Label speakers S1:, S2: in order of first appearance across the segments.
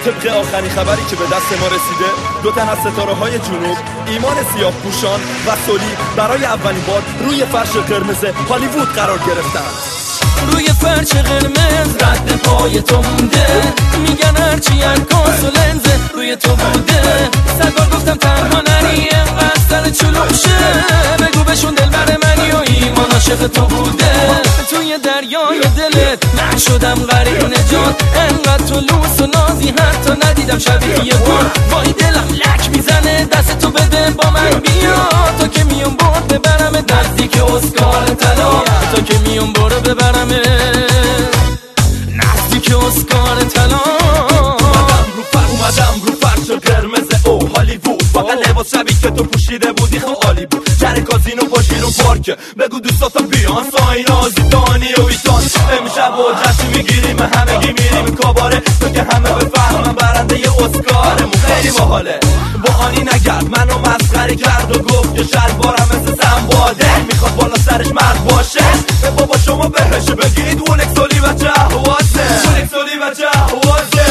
S1: طبق آخرین خبری که به دست ما رسیده، 2 تن از ستاره های جنوب، ایمان سیاه پوشان و سولی، برای اولین بار روی فرش قرمز هالیوود قرار گرفتن.
S2: روی فرش قرمز رد پای تو مونده، میگن هرچی عکاس و لنزه روی تو بوده. 100 بار گفتم تنها نری انقدر سر چلوشه، بگو بهشون دلبر منی و ایمان عاشق تو بوده. توی دریای دلت من شدم غریق نجات، انقدر تو لوس و نازی حتی ندیدم شبیه یه بار. وای دلم لک میزنه دست تو بده با من بیا، تا که میام برد ببرم نزدیک اسکار طلا، تا که میام برد ببرم نزدیک اسکار طلا.
S1: اومدم رو فرش قرمز او هالیوود، فقط لباس شبیه که تو پوشیده بودی خیلی عالی بود. جر کازینو با شیرون پارک، بگو دوستاتا بیان ساین آزیدانی و ویتان. امشب و جشن میگیریم همگی میریم کاباره، تو که همه بفهمن برنده ی اسکارمون خیلی باحاله. با آنی نگرد منو مسخره کرد و گفت که شلوارم مثل سنباده، میخواد بالا سرش مرد باشه. به بابا شما بهش بگید اولکسولی و جهوازه، اولکسولی و جهوازه.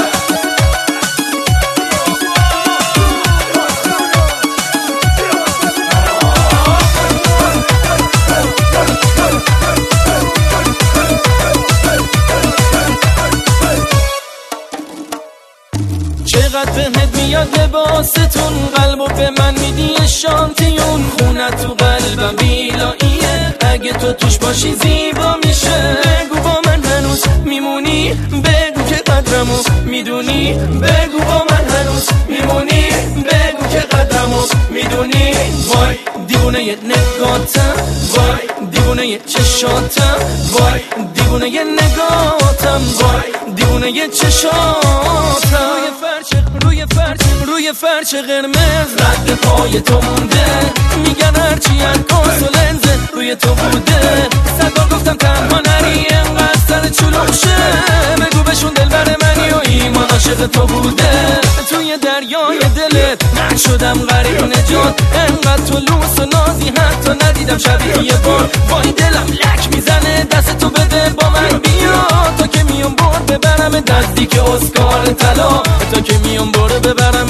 S2: چقدر بهت میاد لباستون، قلبو به من میدی شانتیون. خونه تو قلبم بیلاییه، اگه تو توش باشی زیبا میشه. بگو با من هنوز میمونی، بگو که قدرمو میدونی. بگو با من هنوز میمونی، بگو که قدرمو میدونی. وای دیوونه ی نگاتم، وای دیوونه ی چشاتم، وای دیوونه ی نگاتم، وای دیوونه ی چشاتم. روی فرش قرمز رد پای تو مونده، میگن هرچی عکاس و لنزه روی تو بوده. 100 بار گفتم تنها نری انقدر سر چلوشه، بگو بهشون دلبر منی و ایمان عاشق تو بوده. توی دریای دلت من شدم غریق نجات، انقدر تو لوس و نازی حتی ندیدم شبیه یه بار. وای دلم لک میزنه دست تو بده با من بیا، تا که میام برد ببرم نزدیک اسکار طلا، تا که میام برد ببرم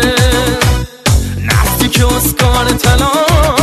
S2: نزدیک اسکار طلا.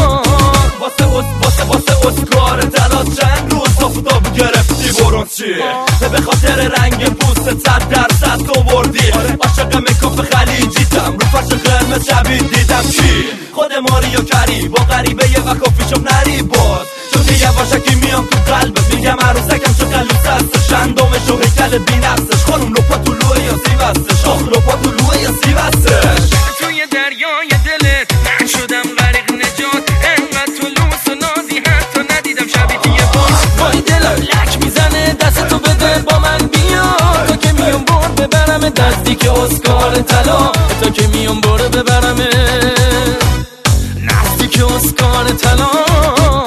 S1: واسه اسکار طلا چند روز آفتاب گرفتی برونچی، به خاطر رنگ پوست 100% تو بردی. عاشق میکاپ خلیجیتم، رو فرش قرمز شبیه دیدم کی؟ خود ماریو کری با غریبه یه و کافی شاپ نری باز، چون که یواشکی میام تو قلبت میگم عروسکم چه قلوس هستش، اندامش و هیکل بی نفسش. خانم لپا تو لوه یا سیب هستش، آخ لپا تو لوه یا سیب هستش.
S2: توی دریای دلت من شدم غریق نجات، انقدر تو لوس و نازی حتی ندیدم شبیه یه بار. وای دلم لک میزنه دست تو بده با من بیا، تا که میام برد ببرم نزدیک اسکار طلا، تا که میام برد ببرم نزدیک اسکار طلا.